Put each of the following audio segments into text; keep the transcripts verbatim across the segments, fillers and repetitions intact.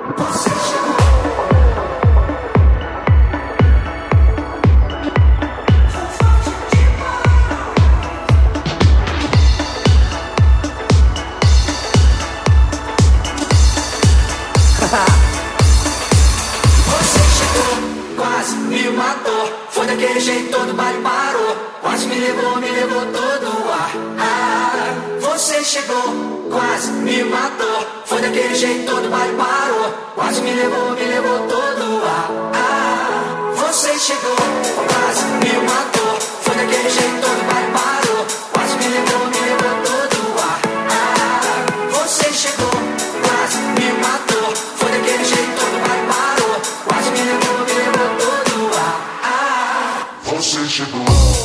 Você chegou. Você chegou, quase me matou. Foi daquele jeito, todo baile parou. Quase me levou, me levou todo o ar. Ah, você chegou, quase me matou. Foi daquele jeito, todo baile parou. Quase me levou, me levou todo o ar. Ah, você chegou, quase me matou. Foi daquele jeito, todo baile parou. Quase me levou, me levou todo o ar. Ah, você chegou, quase me matou. Foi daquele jeito, todo baile parou. Quase me levou, me levou todo o ar. Ah, você chegou.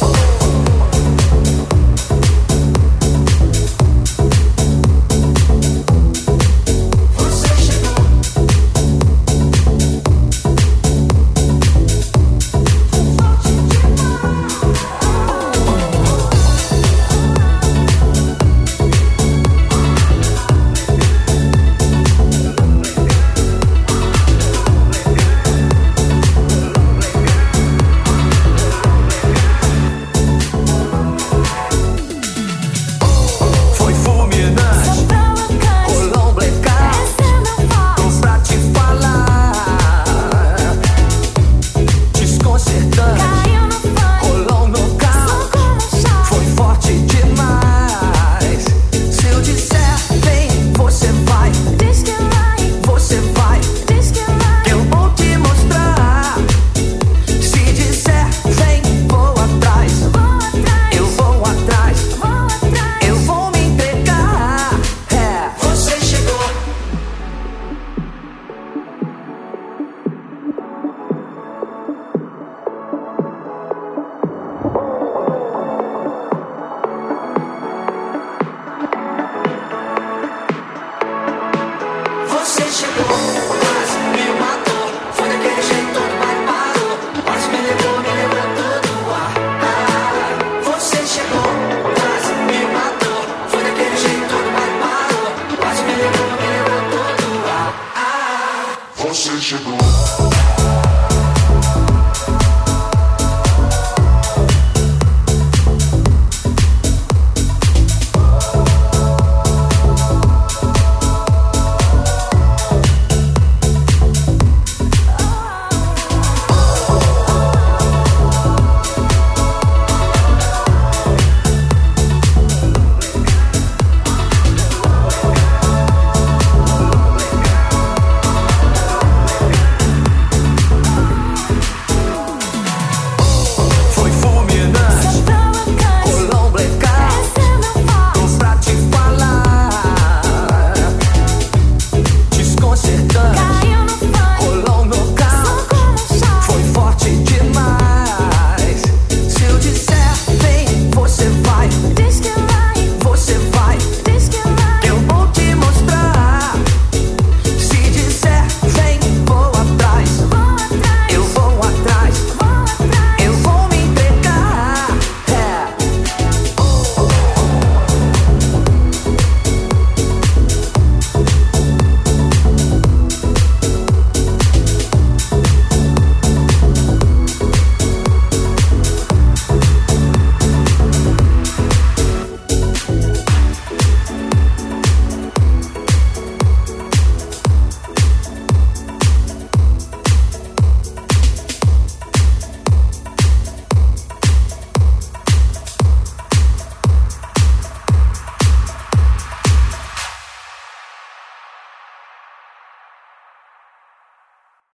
Você chegou, quase me matou. Foi daquele jeito, todo baile parou. Quase me levou, me levou todo o ar. Ah, você chegou, quase me matou. Foi daquele jeito, todo baile parou. Quase me levou, me levou todo o ar. Ah, você chegou.